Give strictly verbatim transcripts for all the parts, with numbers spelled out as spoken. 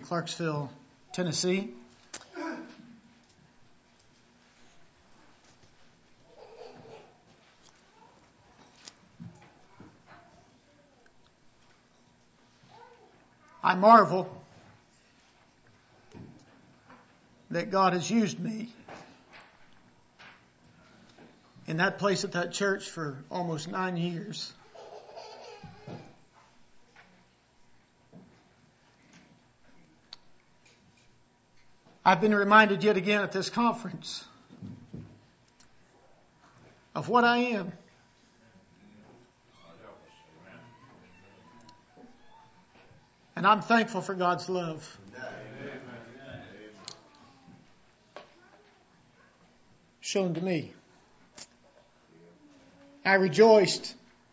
Clarksville, Tennessee. I marvel that God has used me in that place at that church for almost nine years. I've been reminded yet again at this conference of what I am. And I'm thankful for God's love. Shown to me. I rejoiced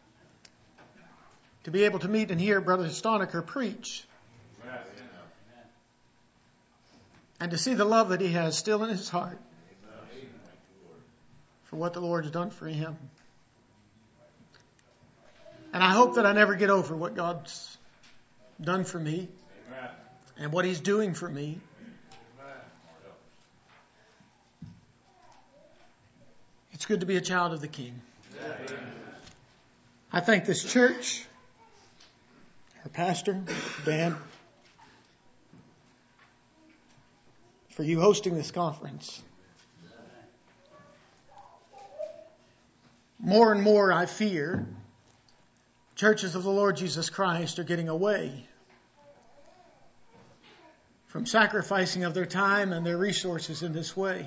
to be able to meet and hear Brother Stonecker preach. And to see the love that he has still in his heart for what the Lord has done for him. And I hope that I never get over what God's done for me and what He's doing for me. It's good to be a child of the King. I thank this church, our pastor, Dan, for you hosting this conference. More and more I fear churches of the Lord Jesus Christ are getting away from sacrificing of their time and their resources in this way.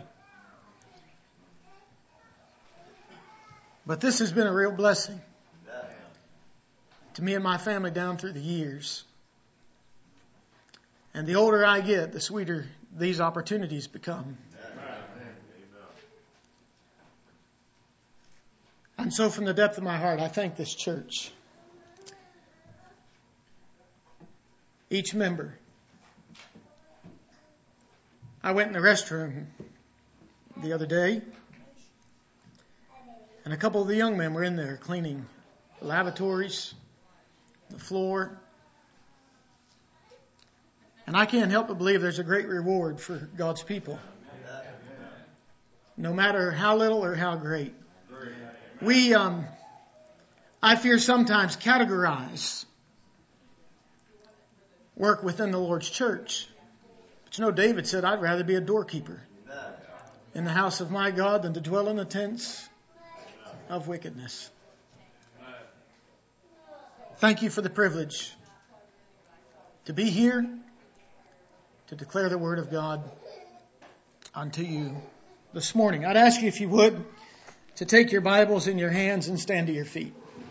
But this has been a real blessing to me and my family down through the years. And the older I get, the sweeter these opportunities become. And so from the depth of my heart, I thank this church. Each member. I went in the restroom the other day, and a couple of the young men were in there cleaning the lavatories, the floor. And I can't help but believe there's a great reward for God's people. No matter how little or how great. We, um, I fear sometimes categorize work within the Lord's church. But you know, David said, I'd rather be a doorkeeper in the house of my God than to dwell in the tents of wickedness. Thank you for the privilege to be here to declare the word of God unto you this morning. I'd ask you, if you would, to take your Bibles in your hands and stand to your feet.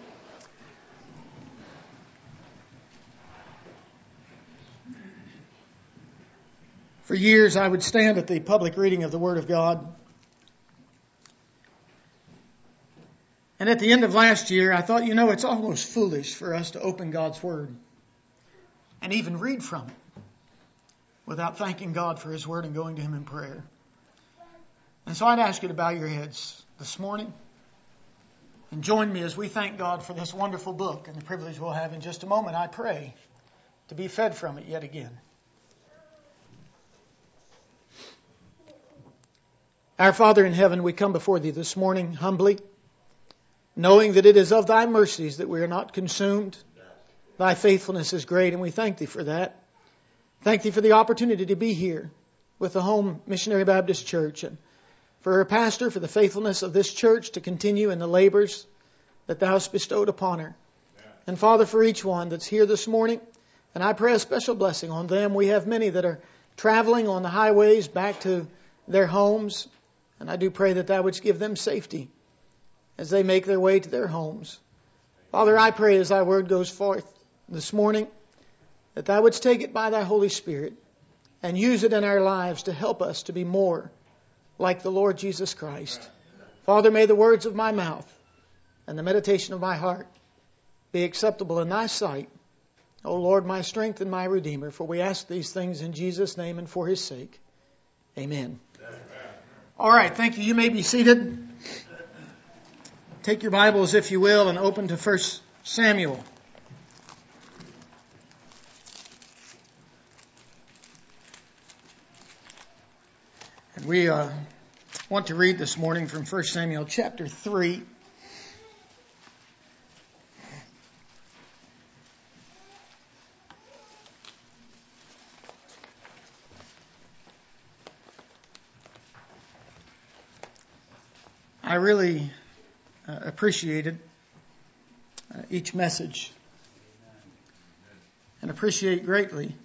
For years, I would stand at the public reading of the Word of God. And at the end of last year, I thought, you know, it's almost foolish for us to open God's Word and even read from it without thanking God for His Word and going to Him in prayer. And so I'd ask you to bow your heads this morning and join me as we thank God for this wonderful book and the privilege we'll have in just a moment, I pray, to be fed from it yet again. Our Father in heaven, we come before Thee this morning humbly, knowing that it is of Thy mercies that we are not consumed. Thy faithfulness is great, and we thank Thee for that. Thank Thee for the opportunity to be here with the Home Missionary Baptist Church, and for her pastor, for the faithfulness of this church to continue in the labors that Thou hast bestowed upon her. And Father, for each one that's here this morning, and I pray a special blessing on them. We have many that are traveling on the highways back to their homes. And I do pray that Thou wouldst give them safety as they make their way to their homes. Father, I pray as Thy word goes forth this morning, that Thou wouldst take it by Thy Holy Spirit and use it in our lives to help us to be more like the Lord Jesus Christ. Father, may the words of my mouth and the meditation of my heart be acceptable in Thy sight. O Lord, my strength and my Redeemer, for we ask these things in Jesus' name and for His sake. Amen. All right, thank you. You may be seated. Take your Bibles, if you will, and open to First Samuel. And we uh, want to read this morning from First Samuel chapter three. I really uh, appreciated uh, each message and appreciate greatly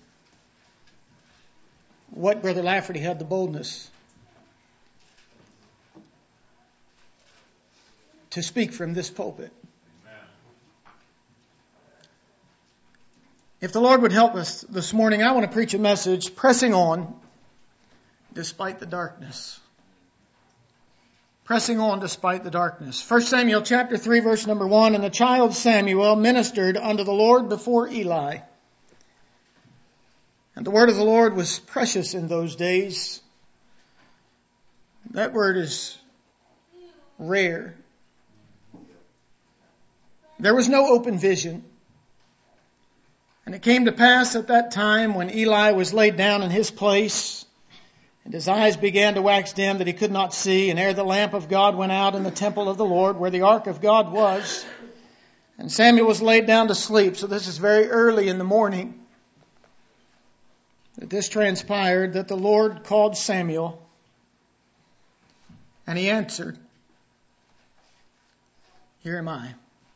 what Brother Lafferty had the boldness to speak from this pulpit. Amen. If the Lord would help us this morning, I want to preach a message, pressing on despite the darkness. Pressing on despite the darkness. First Samuel chapter three, verse number one, and the child Samuel ministered unto the Lord before Eli. And the word of the Lord was precious in those days. That word is rare. There was no open vision. And it came to pass at that time when Eli was laid down in his place, and his eyes began to wax dim that he could not see, and ere the lamp of God went out in the temple of the Lord where the ark of God was, and Samuel was laid down to sleep. So this is very early in the morning that this transpired, that the Lord called Samuel, and he answered, "Here am I."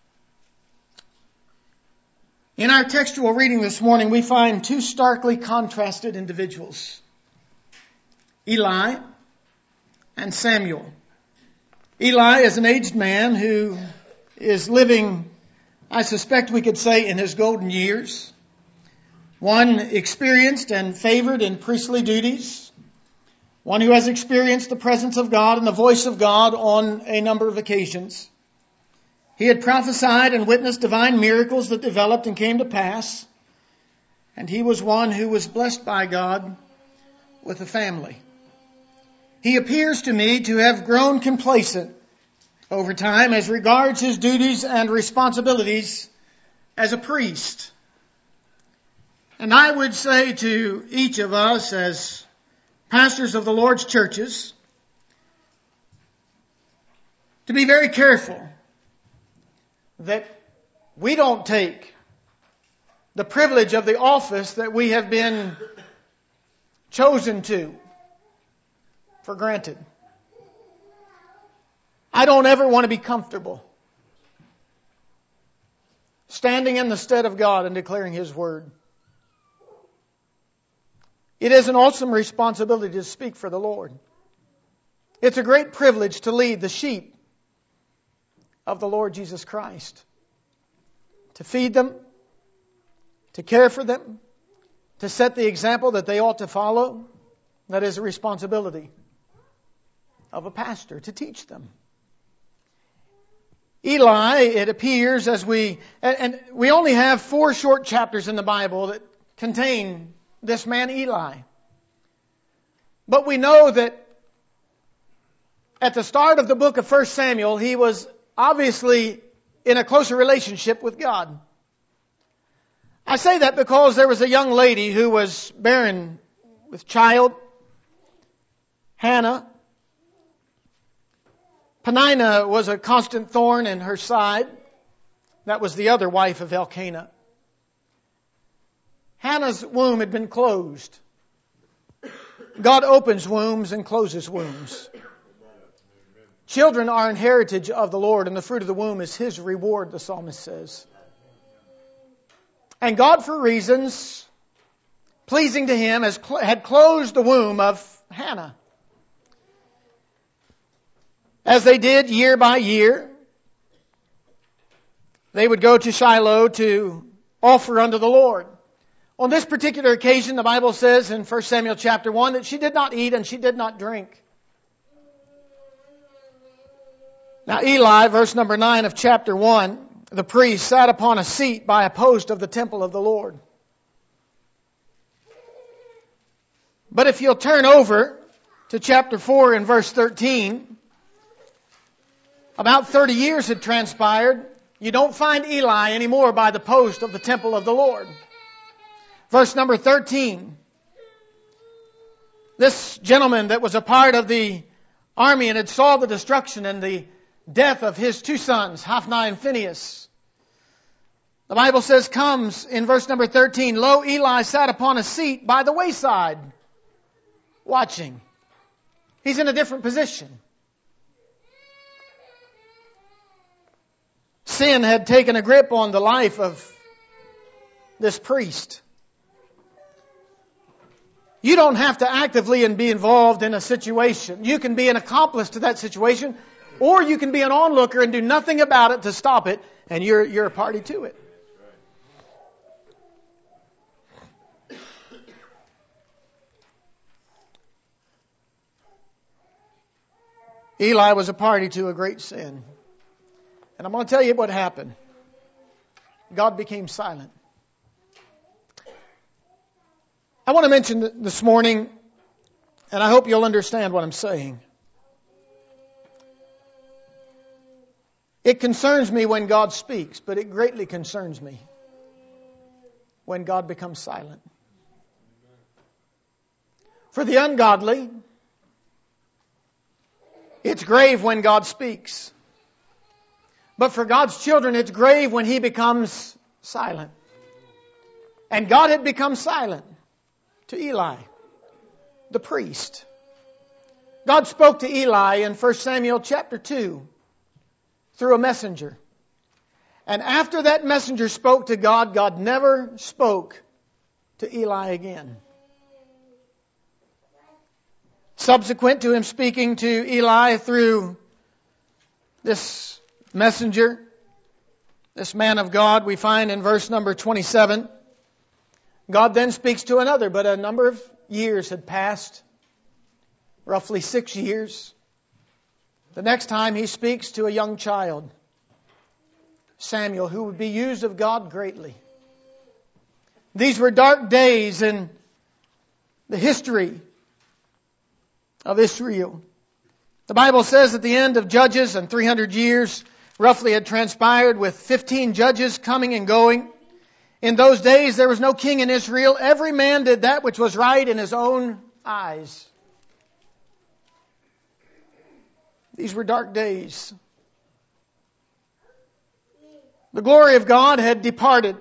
In our textual reading this morning, we find two starkly contrasted individuals, Eli and Samuel. Eli is an aged man who is living, I suspect we could say, in his golden years. One experienced and favored in priestly duties. One who has experienced the presence of God and the voice of God on a number of occasions. He had prophesied and witnessed divine miracles that developed and came to pass. And he was one who was blessed by God with a family. He appears to me to have grown complacent over time as regards his duties and responsibilities as a priest. And I would say to each of us as pastors of the Lord's churches to be very careful that we don't take the privilege of the office that we have been chosen to for granted. I don't ever want to be comfortable standing in the stead of God and declaring His word. It is an awesome responsibility to speak for the Lord. It's a great privilege to lead the sheep of the Lord Jesus Christ. To feed them, to care for them, to set the example that they ought to follow. That is a responsibility of a pastor, to teach them. Eli, it appears, as we, and, and we only have four short chapters in the Bible that contain this man Eli. But we know that at the start of the book of First Samuel, he was obviously in a closer relationship with God. I say that because there was a young lady who was barren with child, Hannah. Peninnah was a constant thorn in her side. That was the other wife of Elkanah. Hannah's womb had been closed. God opens wombs and closes wombs. Children are an heritage of the Lord, and the fruit of the womb is His reward, the psalmist says. And God, for reasons pleasing to Him, has cl- had closed the womb of Hannah. As they did year by year, they would go to Shiloh to offer unto the Lord. On this particular occasion, the Bible says in First Samuel chapter one that she did not eat and she did not drink. Now Eli, verse number nine of chapter one, the priest sat upon a seat by a post of the temple of the Lord. But if you'll turn over to chapter four and verse thirteen, about thirty years had transpired. You don't find Eli anymore by the post of the temple of the Lord. Verse number thirteen. This gentleman that was a part of the army and had saw the destruction and the death of his two sons, Hophni and Phinehas, the Bible says, comes in verse number thirteen, lo, Eli sat upon a seat by the wayside, watching. He's in a different position. Sin had taken a grip on the life of this priest. You don't have to actively and be involved in a situation. You can be an accomplice to that situation, or you can be an onlooker and do nothing about it to stop it, and you're you're a party to it. Eli was a party to a great sin. And I'm going to tell you what happened. God became silent. I want to mention this morning, and I hope you'll understand what I'm saying. It concerns me when God speaks, but it greatly concerns me when God becomes silent. For the ungodly, it's grave when God speaks. But for God's children, it's grave when He becomes silent. And God had become silent to Eli, the priest. God spoke to Eli in First Samuel chapter two through a messenger. And after that messenger spoke to God, God never spoke to Eli again. Subsequent to him speaking to Eli through this messenger, this man of God, we find in verse number twenty-seven, God then speaks to another, but a number of years had passed, roughly six years. The next time He speaks to a young child, Samuel, who would be used of God greatly. These were dark days in the history of Israel. The Bible says at the end of Judges, and three hundred years roughly had transpired with fifteen judges coming and going. In those days there was no king in Israel. Every man did that which was right in his own eyes. These were dark days. The glory of God had departed.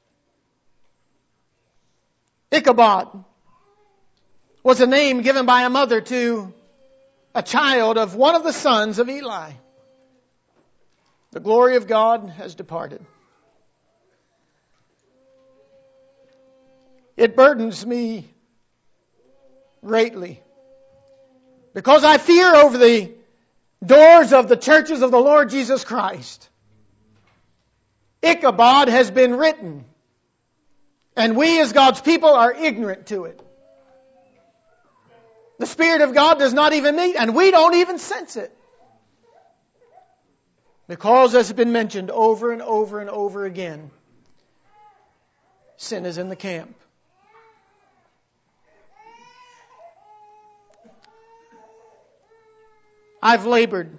Ichabod was a name given by a mother to a child of one of the sons of Eli. The glory of God has departed. It burdens me greatly because I fear over the doors of the churches of the Lord Jesus Christ. Ichabod has been written, and we as God's people are ignorant to it. The Spirit of God does not even meet, and we don't even sense it. Because, as has been mentioned over and over and over again, sin is in the camp. I've labored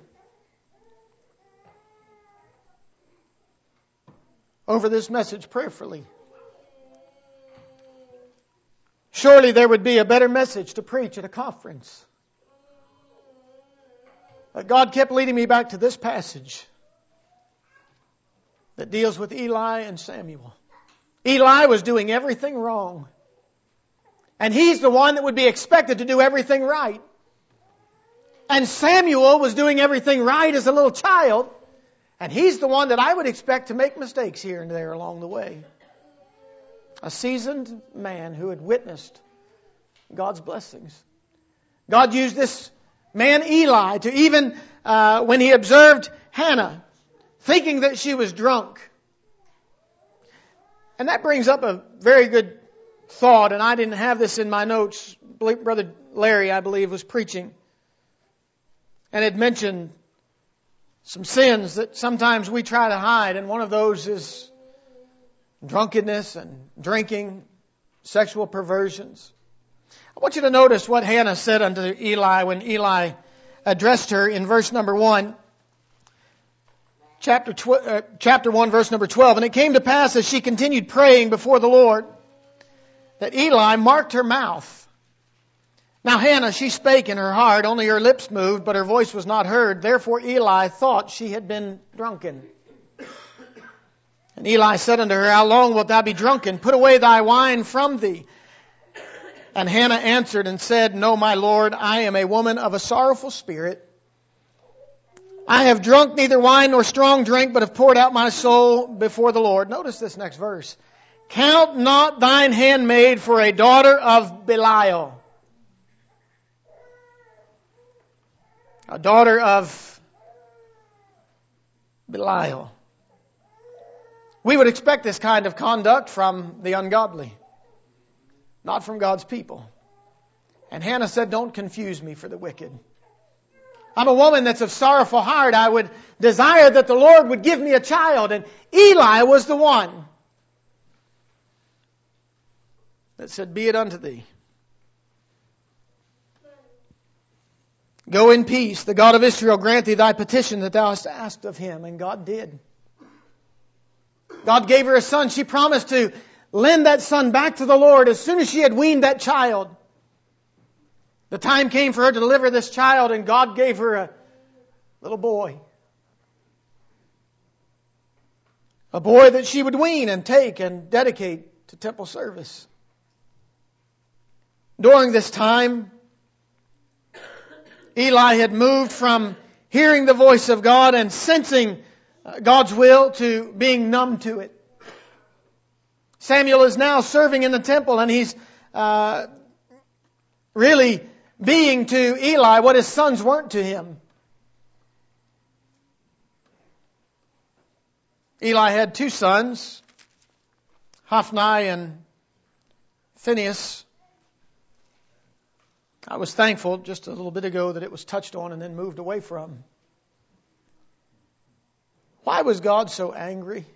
over this message prayerfully. Surely there would be a better message to preach at a conference. But God kept leading me back to this passage that deals with Eli and Samuel. Eli was doing everything wrong. And he's the one that would be expected to do everything right. And Samuel was doing everything right as a little child. And he's the one that I would expect to make mistakes here and there along the way. A seasoned man who had witnessed God's blessings. God used this man Eli to even, uh, when he observed Hannah, thinking that she was drunk. And that brings up a very good thought, and I didn't have this in my notes. Brother Larry, I believe, was preaching and had mentioned some sins that sometimes we try to hide, and one of those is drunkenness and drinking, sexual perversions. I want you to notice what Hannah said unto Eli when Eli addressed her in verse number one. Chapter, tw- uh, chapter one, verse number twelve. And it came to pass as she continued praying before the Lord that Eli marked her mouth. Now Hannah, she spake in her heart, only her lips moved, but her voice was not heard. Therefore Eli thought she had been drunken. And Eli said unto her, How long wilt thou be drunken? Put away thy wine from thee. And Hannah answered and said, No, my Lord, I am a woman of a sorrowful spirit. I have drunk neither wine nor strong drink, but have poured out my soul before the Lord. Notice this next verse. Count not thine handmaid for a daughter of Belial. A daughter of Belial. We would expect this kind of conduct from the ungodly, not from God's people. And Hannah said, Don't confuse me for the wicked. I'm a woman that's of sorrowful heart. I would desire that the Lord would give me a child. And Eli was the one that said, Be it unto thee. Go in peace. The God of Israel grant thee thy petition that thou hast asked of him. And God did. God gave her a son. She promised to lend that son back to the Lord as soon as she had weaned that child. The time came for her to deliver this child, and God gave her a little boy. A boy that she would wean and take and dedicate to temple service. During this time, Eli had moved from hearing the voice of God and sensing God's will to being numb to it. Samuel is now serving in the temple, and he's uh, really being to Eli what his sons weren't to him. Eli had two sons, Hophni and Phinehas. I was thankful just a little bit ago that it was touched on and then moved away from. Why was God so angry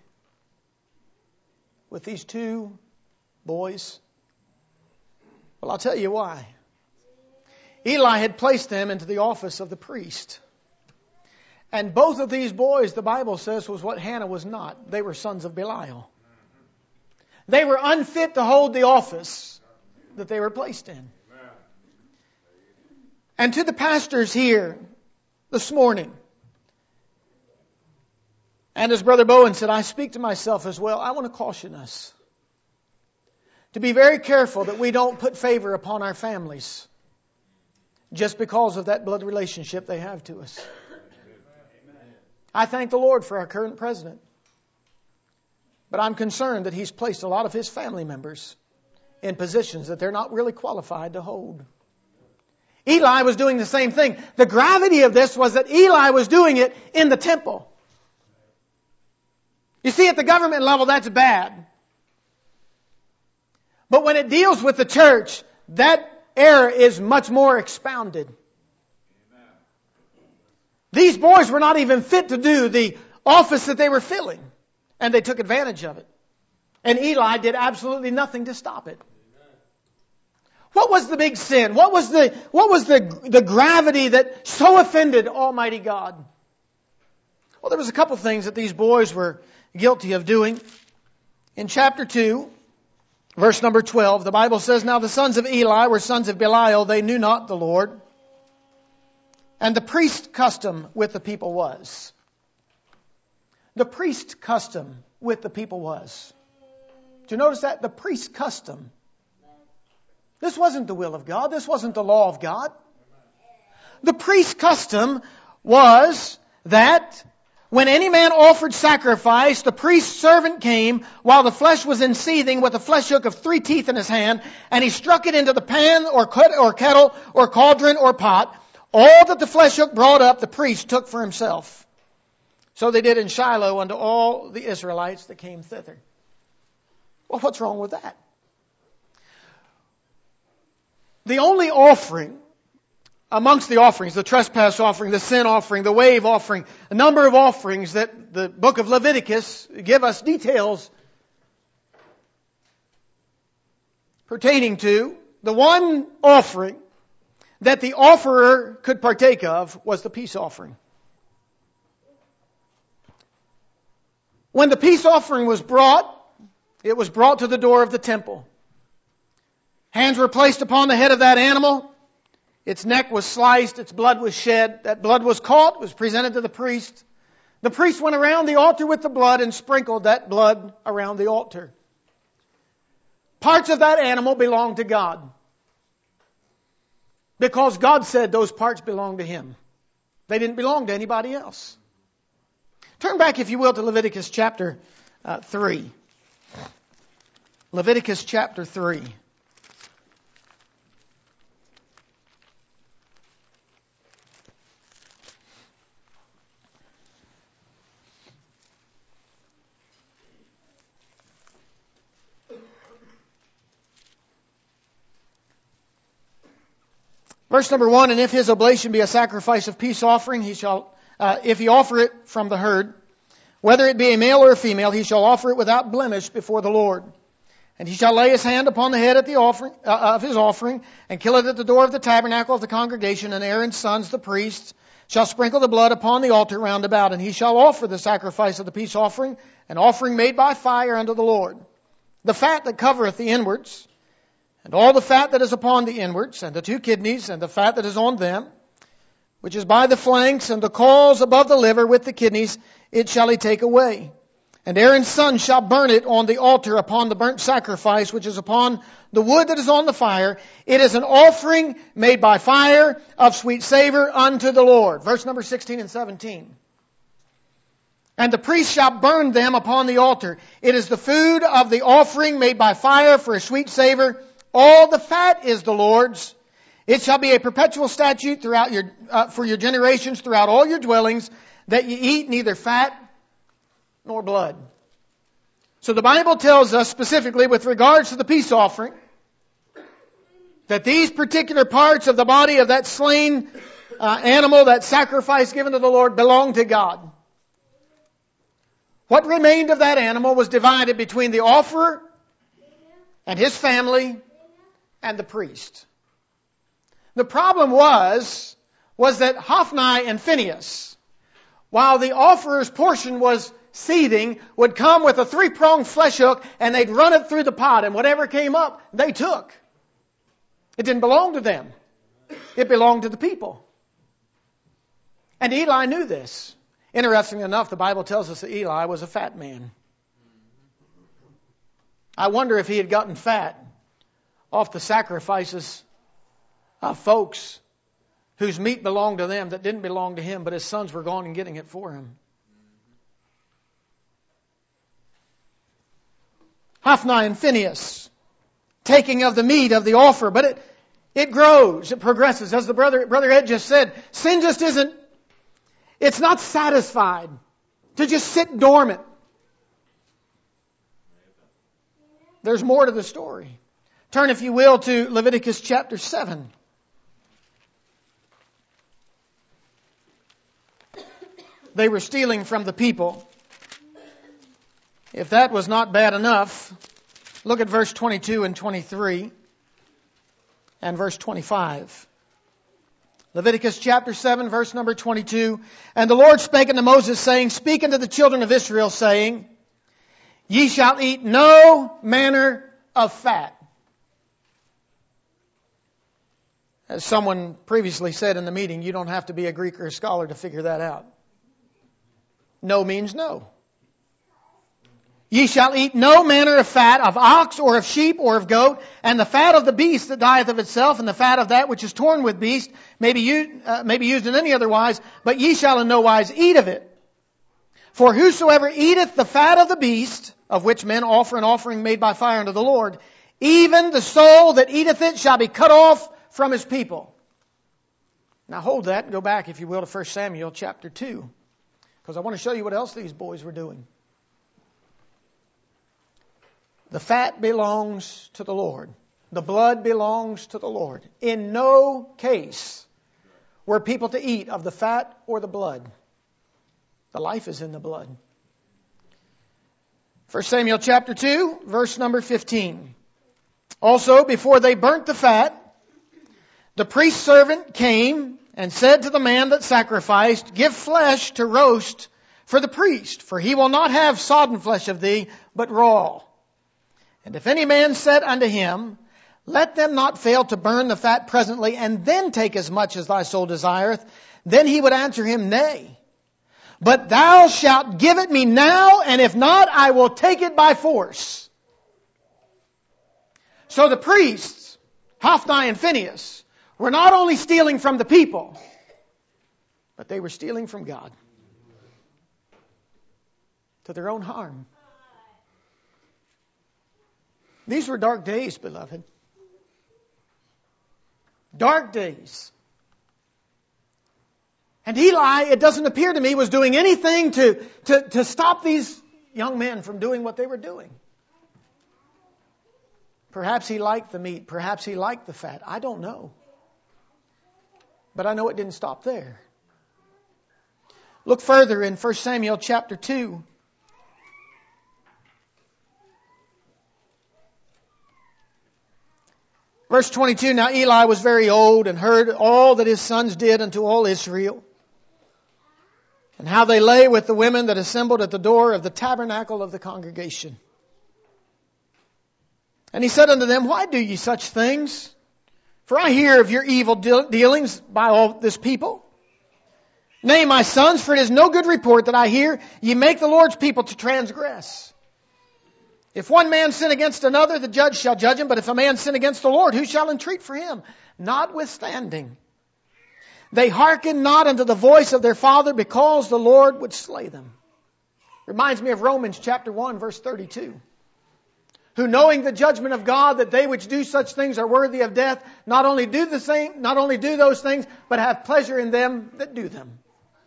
with these two boys? Well, I'll tell you why. Eli had placed them into the office of the priest. And both of these boys, the Bible says, was what Hannah was not. They were sons of Belial. They were unfit to hold the office that they were placed in. And to the pastors here this morning, and as Brother Bowen said, I speak to myself as well. I want to caution us to be very careful that we don't put favor upon our families just because of that blood relationship they have to us. I thank the Lord for our current president. But I'm concerned that he's placed a lot of his family members in positions that they're not really qualified to hold. Eli was doing the same thing. The gravity of this was that Eli was doing it in the temple. You see, at the government level, that's bad. But when it deals with the church, that error is much more expounded. Amen. These boys were not even fit to do the office that they were filling, and they took advantage of it. And Eli did absolutely nothing to stop it. Amen. What was the big sin? What was the what was the the gravity that so offended Almighty God? Well, there was a couple things that these boys were guilty of doing. In chapter two, verse number twelve, the Bible says, Now the sons of Eli were sons of Belial. They knew not the Lord. And the priest custom with the people was. The priest custom with the people was. Do you notice that? The priest custom. This wasn't the will of God. This wasn't the law of God. The priest custom was that when any man offered sacrifice, the priest's servant came while the flesh was in seething with a flesh hook of three teeth in his hand, and he struck it into the pan or kettle or cauldron or pot. All that the flesh hook brought up, the priest took for himself. So they did in Shiloh unto all the Israelites that came thither. Well, what's wrong with that? The only offering amongst the offerings, the trespass offering, the sin offering, the wave offering, a number of offerings that the book of Leviticus give us details pertaining to, the one offering that the offerer could partake of was the peace offering. When the peace offering was brought, it was brought to the door of the temple. Hands were placed upon the head of that animal. Its neck was sliced, its blood was shed. That blood was caught, was presented to the priest. The priest went around the altar with the blood and sprinkled that blood around the altar. Parts of that animal belonged to God, because God said those parts belonged to Him. They didn't belong to anybody else. Turn back, if you will, to Leviticus chapter uh, three. Leviticus chapter three. Verse number one, and if his oblation be a sacrifice of peace offering, he shall, uh, if he offer it from the herd, whether it be a male or a female, he shall offer it without blemish before the Lord. And he shall lay his hand upon the head at the offering, uh, of his offering, and kill it at the door of the tabernacle of the congregation, and Aaron's sons, the priests, shall sprinkle the blood upon the altar round about, and he shall offer the sacrifice of the peace offering, an offering made by fire unto the Lord. The fat that covereth the inwards, and all the fat that is upon the inwards, and the two kidneys, and the fat that is on them, which is by the flanks, and the caws above the liver with the kidneys, it shall he take away. And Aaron's son shall burn it on the altar upon the burnt sacrifice, which is upon the wood that is on the fire. It is an offering made by fire of sweet savor unto the Lord. Verse number sixteen and seventeen. And the priest shall burn them upon the altar. It is the food of the offering made by fire for a sweet savor. All the fat is the Lord's. It shall be a perpetual statute throughout your uh, for your generations throughout all your dwellings, that you eat neither fat nor blood. So the Bible tells us specifically with regards to the peace offering that these particular parts of the body of that slain uh, animal, that sacrifice given to the Lord, belong to God. What remained of that animal was divided between the offerer and his family and the priest. The problem was, was that Hophni and Phinehas, while the offerer's portion was seething, would come with a three-pronged flesh hook and they'd run it through the pot, and whatever came up, they took. It didn't belong to them. It belonged to the people. And Eli knew this. Interestingly enough, the Bible tells us that Eli was a fat man. I wonder if he had gotten fat off the sacrifices of folks whose meat belonged to them that didn't belong to him, but his sons were going and getting it for him. Hophni and Phinehas, taking of the meat of the offer, but it, it grows, it progresses. As the brother, brother Ed just said, sin just isn't, it's not satisfied to just sit dormant. There's more to the story. Turn, if you will, to Leviticus chapter seven. They were stealing from the people. If that was not bad enough, look at verse twenty-two and twenty-three and verse twenty-five. Leviticus chapter seven, verse number twenty-two. And the Lord spake unto Moses, saying, Speak unto the children of Israel, saying, Ye shall eat no manner of fat. As someone previously said in the meeting, you don't have to be a Greek or a scholar to figure that out. No means no. Ye shall eat no manner of fat of ox or of sheep or of goat, and the fat of the beast that dieth of itself, and the fat of that which is torn with beast, may be used, uh, may be used in any other wise, but ye shall in no wise eat of it. For whosoever eateth the fat of the beast, of which men offer an offering made by fire unto the Lord, even the soul that eateth it shall be cut off from his people. Now hold that and go back, if you will, to First Samuel chapter two. Because I want to show you what else these boys were doing. The fat belongs to the Lord. The blood belongs to the Lord. In no case were people to eat of the fat or the blood. The life is in the blood. First Samuel chapter two, verse number fifteen. Also, before they burnt the fat, the priest's servant came and said to the man that sacrificed, Give flesh to roast for the priest, for he will not have sodden flesh of thee, but raw. And if any man said unto him, Let them not fail to burn the fat presently, and then take as much as thy soul desireth. Then he would answer him, Nay. But thou shalt give it me now, and if not, I will take it by force. So the priests, Hophni and Phinehas, were not only stealing from the people, but they were stealing from God to their own harm. These were dark days, beloved. Dark days. And Eli, it doesn't appear to me, was doing anything to, to, to stop these young men from doing what they were doing. Perhaps he liked the meat. Perhaps he liked the fat. I don't know. But I know it didn't stop there. Look further in First Samuel chapter two. Verse twenty-two, Now Eli was very old and heard all that his sons did unto all Israel, and how they lay with the women that assembled at the door of the tabernacle of the congregation. And he said unto them, Why do ye such things? For I hear of your evil dealings by all this people. Nay, my sons, for it is no good report that I hear, ye make the Lord's people to transgress. If one man sin against another, the judge shall judge him. But if a man sin against the Lord, who shall entreat for him? Notwithstanding, they hearkened not unto the voice of their father, because the Lord would slay them. Reminds me of Romans chapter one, verse thirty-two. Who, knowing the judgment of God, that they which do such things are worthy of death, not only do the same, not only do those things, but have pleasure in them that do them.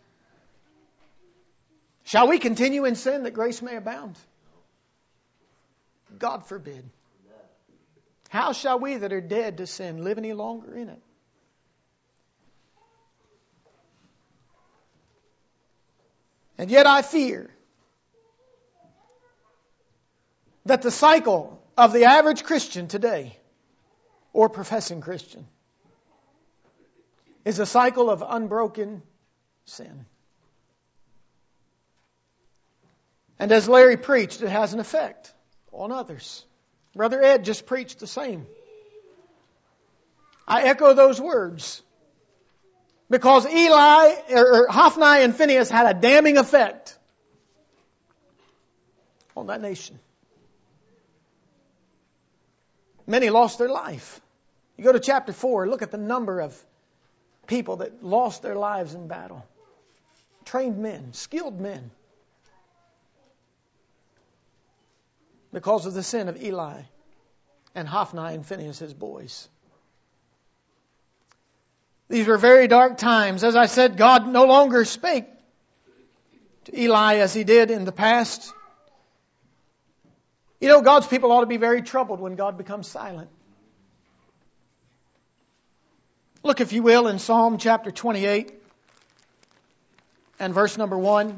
Shall we continue in sin that grace may abound? God forbid. How shall we that are dead to sin live any longer in it? And yet I fear that the cycle of the average Christian today, or professing Christian, is a cycle of unbroken sin. And as Larry preached, it has an effect on others. Brother Ed just preached the same. I echo those words. Because Eli, or Hophni and Phinehas had a damning effect on that nation. Many lost their life. You go to chapter four, look at the number of people that lost their lives in battle. Trained men, skilled men. Because of the sin of Eli and Hophni and Phinehas, his boys. These were very dark times. As I said, God no longer spake to Eli as He did in the past. You know, God's people ought to be very troubled when God becomes silent. Look, if you will, in Psalm chapter twenty-eight and verse number one.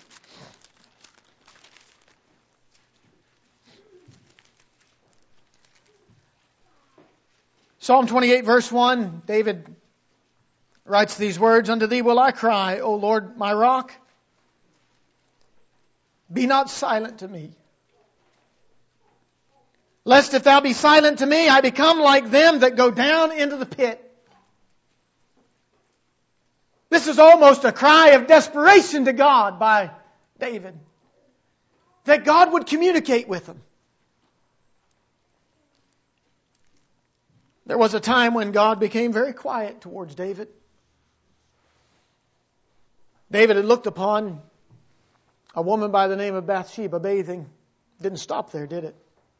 Psalm twenty-eight, verse one, David writes these words, Unto Thee will I cry, O Lord, my rock. Be not silent to me. Lest if Thou be silent to me, I become like them that go down into the pit. This is almost a cry of desperation to God by David. That God would communicate with him. There was a time when God became very quiet towards David. David had looked upon a woman by the name of Bathsheba bathing. Didn't stop there, did it?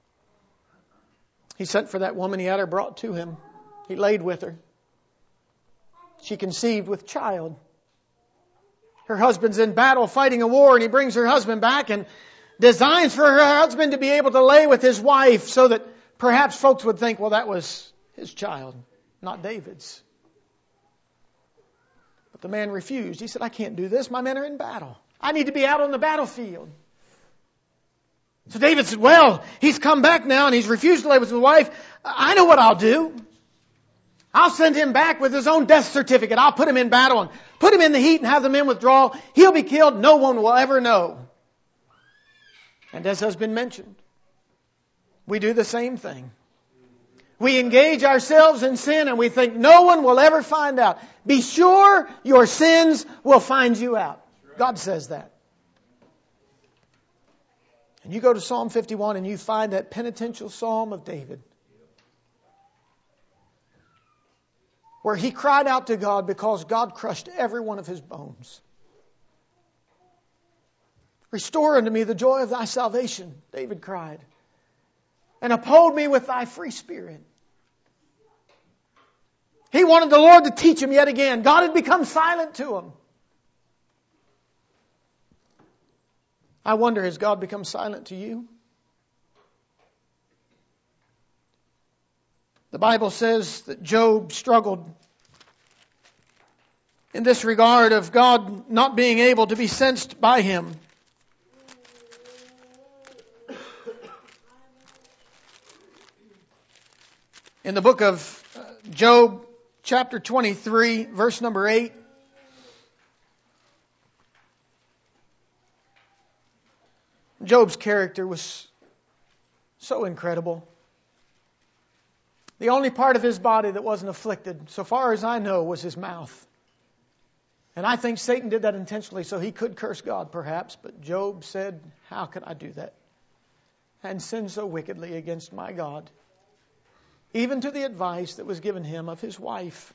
He sent for that woman. He had her brought to him. He laid with her. She conceived with child. Her husband's in battle fighting a war, and he brings her husband back and designs for her husband to be able to lay with his wife so that perhaps folks would think, well, that was his child, not David's. But the man refused. He said, I can't do this. My men are in battle. I need to be out on the battlefield. So David said, well, he's come back now and he's refused to lay with his wife. I know what I'll do. I'll send him back with his own death certificate. I'll put him in battle and put him in the heat and have the men withdraw. He'll be killed. No one will ever know. And as has been mentioned, we do the same thing. We engage ourselves in sin and we think no one will ever find out. Be sure your sins will find you out. God says that. And you go to Psalm fifty-one and you find that penitential psalm of David, where he cried out to God because God crushed every one of his bones. Restore unto me the joy of thy salvation, David cried, and uphold me with thy free spirit. He wanted the Lord to teach him yet again. God had become silent to him. I wonder, has God become silent to you? The Bible says that Job struggled in this regard of God not being able to be sensed by him. In the book of Job, chapter twenty-three, verse number eight, Job's character was so incredible. The only part of his body that wasn't afflicted, so far as I know, was his mouth. And I think Satan did that intentionally so he could curse God, perhaps. But Job said, how could I do that? And sin so wickedly against my God? Even to the advice that was given him of his wife.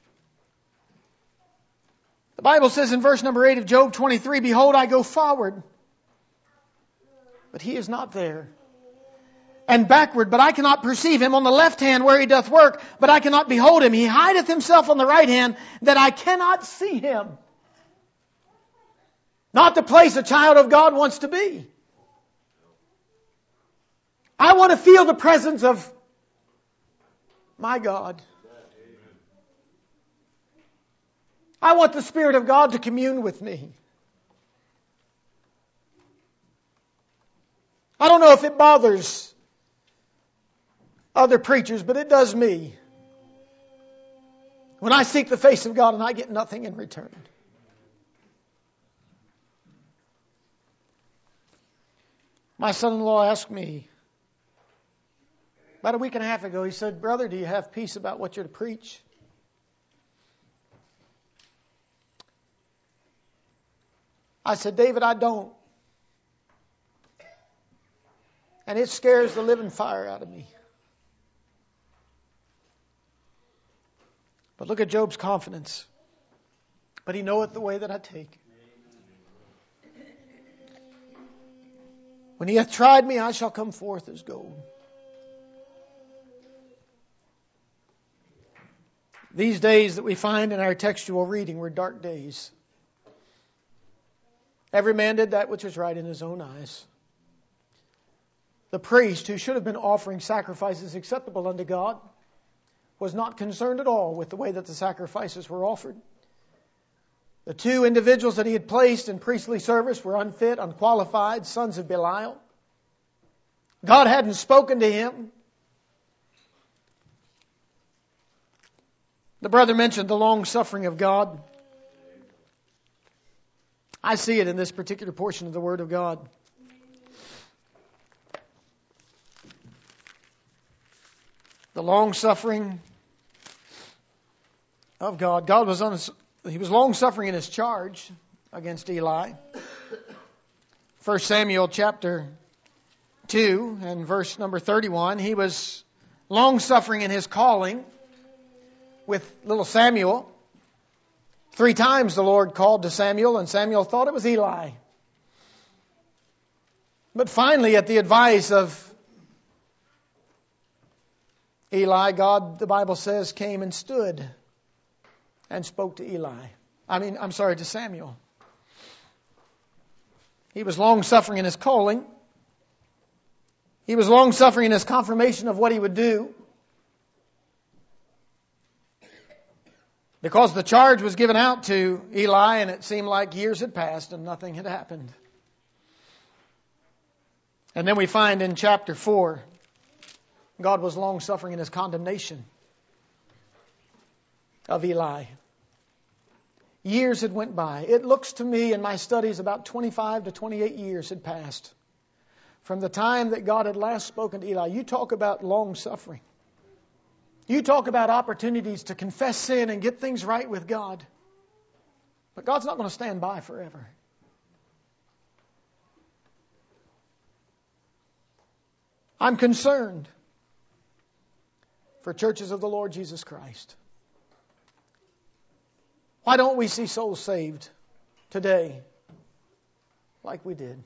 The Bible says in verse number eight of Job twenty-three, behold, I go forward, but he is not there. And backward, but I cannot perceive him. On the left hand where he doth work, but I cannot behold him. He hideth himself on the right hand, that I cannot see him. Not the place a child of God wants to be. I want to feel the presence of my God. I want the Spirit of God to commune with me. I don't know if it bothers other preachers, but it does me when I seek the face of God and I get nothing in return. My son-in-law asked me about a week and a half ago, he said, brother, do you have peace about what you're to preach? I said, David, I don't. And it scares the living fire out of me. But look at Job's confidence. But he knoweth the way that I take. When he hath tried me, I shall come forth as gold. These days that we find in our textual reading were dark days. Every man did that which was right in his own eyes. The priest, who should have been offering sacrifices acceptable unto God, was not concerned at all with the way that the sacrifices were offered. The two individuals that he had placed in priestly service were unfit, unqualified, sons of Belial. God hadn't spoken to him. The brother mentioned the long suffering of God. I see it in this particular portion of the Word of God. The long suffering of God. God was on his, he was long suffering in his charge against Eli. First Samuel chapter two and verse number thirty-one. He was long suffering in his calling with little Samuel. Three times the Lord called to Samuel, and Samuel thought it was Eli. But finally, at the advice of Eli, God, the Bible says, came and stood and spoke to Eli. I mean, I'm sorry, to Samuel. He was long suffering in his calling. He was long suffering in his confirmation of what he would do. Because the charge was given out to Eli and it seemed like years had passed and nothing had happened. And then we find in chapter four, God was long suffering in his condemnation of Eli. Years had went by. It looks to me in my studies about twenty-five to twenty-eight years had passed from the time that God had last spoken to Eli. You talk about long suffering. You talk about opportunities to confess sin and get things right with God. But God's not going to stand by forever. I'm concerned for churches of the Lord Jesus Christ. Why don't we see souls saved today like we did?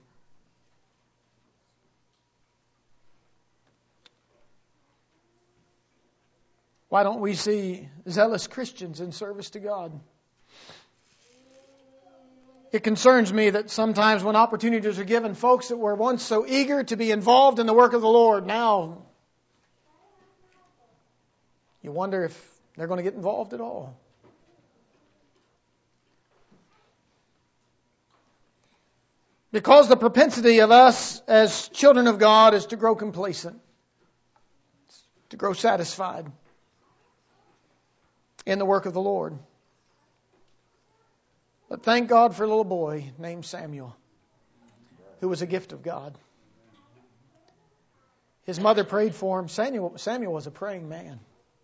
Why don't we see zealous Christians in service to God? It concerns me that sometimes when opportunities are given, folks that were once so eager to be involved in the work of the Lord, now you wonder if they're going to get involved at all. Because the propensity of us as children of God is to grow complacent, to grow satisfied in the work of the Lord. But thank God for a little boy named Samuel, who was a gift of God. His mother prayed for him. Samuel, Samuel was a praying man.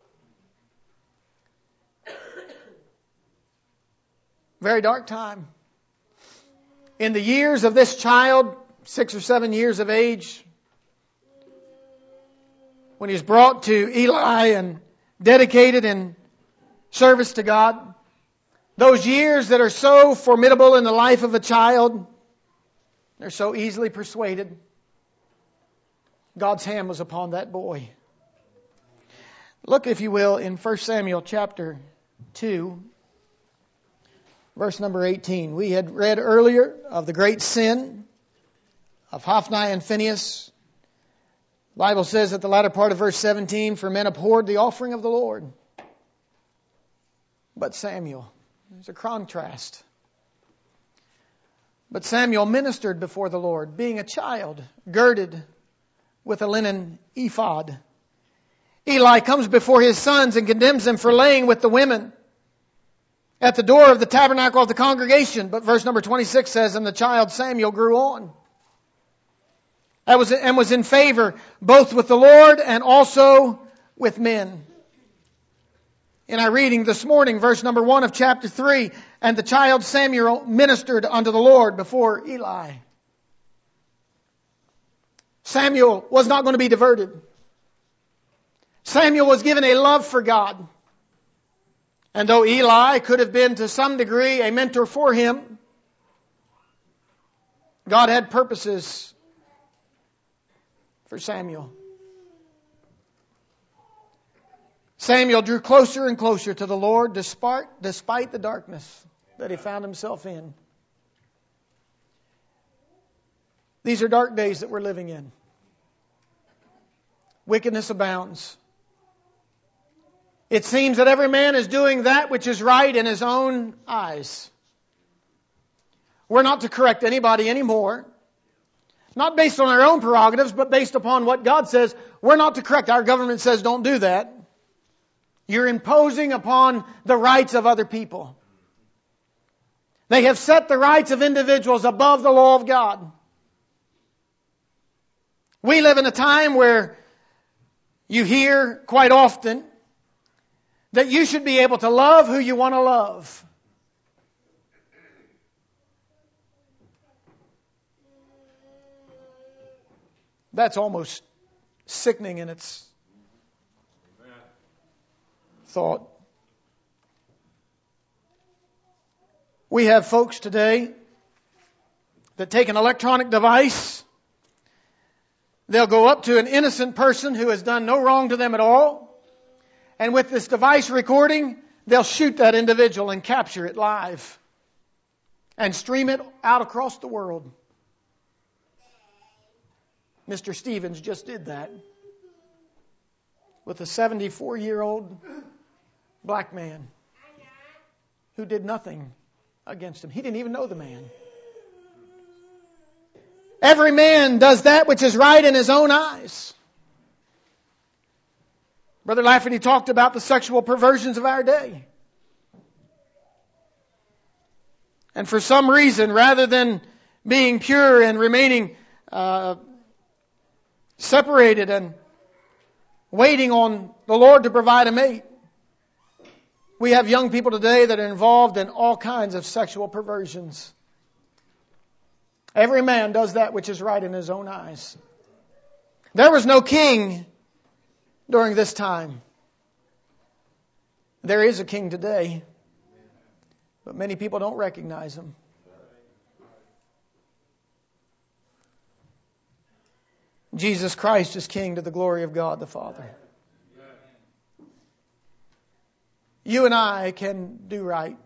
Very dark time. In the years of this child, six or seven years of age, when he was brought to Eli and dedicated in service to God, those years that are so formidable in the life of a child, they're so easily persuaded. God's hand was upon that boy. Look, if you will, in First Samuel chapter two. Verse number eighteen. We had read earlier of the great sin of Hophni and Phinehas. The Bible says at the latter part of verse seventeen, for men abhorred the offering of the Lord. But Samuel, there's a contrast. But Samuel ministered before the Lord, being a child, girded with a linen ephod. Eli comes before his sons and condemns them for laying with the women at the door of the tabernacle of the congregation. But verse number twenty-six says, and the child Samuel grew on. That was, and was in favor both with the Lord and also with men. In our reading this morning, verse number one of chapter three, and the child Samuel ministered unto the Lord before Eli. Samuel was not going to be diverted. Samuel was given a love for God. And though Eli could have been to some degree a mentor for him, God had purposes for Samuel. Samuel drew closer and closer to the Lord despite, despite the darkness that he found himself in. These are dark days that we're living in. Wickedness abounds. It seems that every man is doing that which is right in his own eyes. We're not to correct anybody anymore. Not based on our own prerogatives, but based upon what God says. We're not to correct. Our government says don't do that. You're imposing upon the rights of other people. They have set the rights of individuals above the law of God. We live in a time where you hear quite often that you should be able to love who you want to love. That's almost sickening in its thought. We have folks today that take an electronic device. They'll go up to an innocent person who has done no wrong to them at all. And with this device recording, they'll shoot that individual and capture it live and stream it out across the world. Mister Stevens just did that with a seventy-four-year-old black man who did nothing against him. He didn't even know the man. Every man does that which is right in his own eyes. Brother Lafferty talked about the sexual perversions of our day. And for some reason, rather than being pure and remaining uh, separated and waiting on the Lord to provide a mate. We have young people today that are involved in all kinds of sexual perversions. Every man does that which is right in his own eyes. There was no king during this time. There is a king today, but many people don't recognize him. Jesus Christ is King to the glory of God the Father. You and I can do right.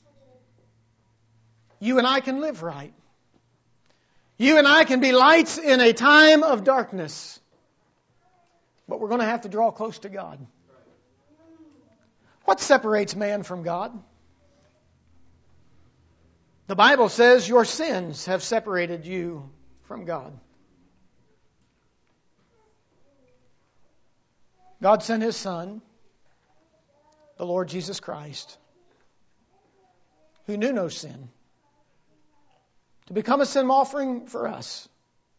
You and I can live right. You and I can be lights in a time of darkness. But we're going to have to draw close to God. What separates man from God? The Bible says your sins have separated you from God. God sent His Son, the Lord Jesus Christ, who knew no sin, to become a sin offering for us,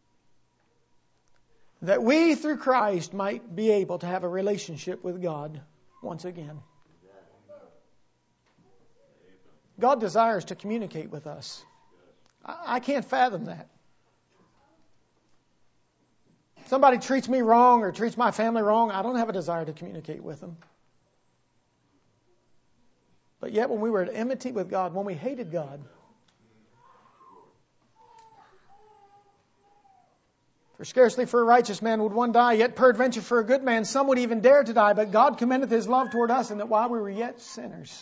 that we through Christ might be able to have a relationship with God once again. God desires to communicate with us. I can't fathom that. If somebody treats me wrong or treats my family wrong, I don't have a desire to communicate with them. But yet when we were at enmity with God, when we hated God, for scarcely for a righteous man would one die, yet peradventure for a good man some would even dare to die. But God commendeth His love toward us, in that while we were yet sinners,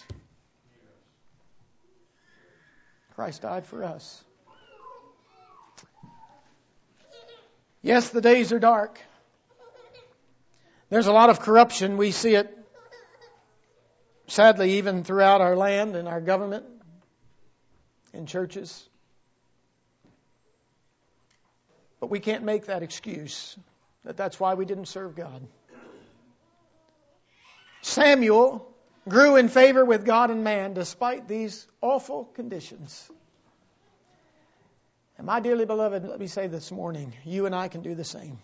Christ died for us. Yes, the days are dark. There's a lot of corruption. We see it, sadly, even throughout our land and our government, in churches. But we can't make that excuse that that's why we didn't serve God. Samuel grew in favor with God and man despite these awful conditions. And my dearly beloved, let me say this morning, you and I can do the same.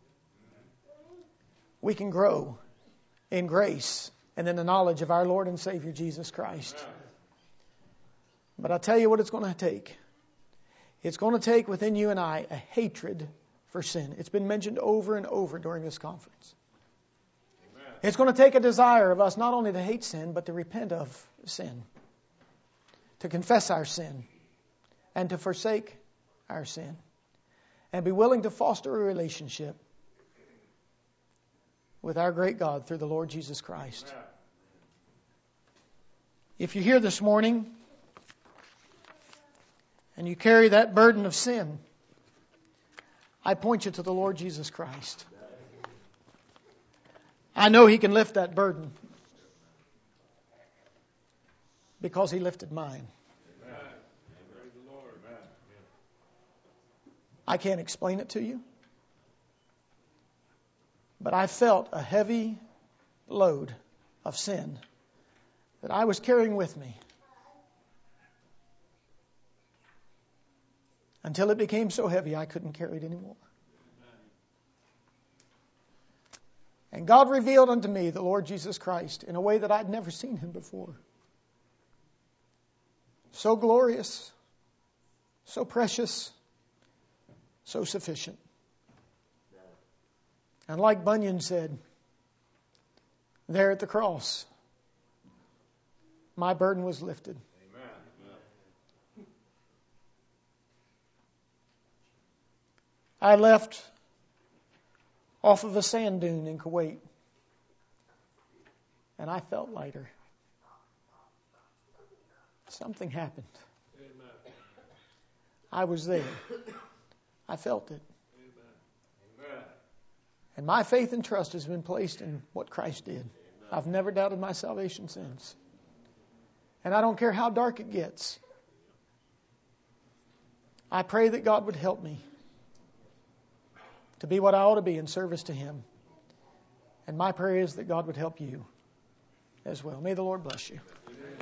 We can grow in grace and in the knowledge of our Lord and Savior Jesus Christ. But I'll tell you what it's going to take. It's going to take within you and I a hatred for sin. It's been mentioned over and over during this conference. Amen. It's going to take a desire of us not only to hate sin, but to repent of sin. To confess our sin. And to forsake our sin. And be willing to foster a relationship with our great God through the Lord Jesus Christ. Amen. If you're here this morning and you carry that burden of sin, I point you to the Lord Jesus Christ. I know He can lift that burden because He lifted mine. I can't explain it to you, but I felt a heavy load of sin that I was carrying with me until it became so heavy I couldn't carry it anymore. And God revealed unto me the Lord Jesus Christ in a way that I'd never seen Him before. So glorious, so precious, so sufficient. And like Bunyan said, there at the cross, my burden was lifted. Amen. I left off of a sand dune in Kuwait, and I felt lighter. Something happened. Amen. I was there. I felt it. Amen. And my faith and trust has been placed in what Christ did. Amen. I've never doubted my salvation since. And I don't care how dark it gets. I pray that God would help me to be what I ought to be in service to Him. And my prayer is that God would help you as well. May the Lord bless you. Amen.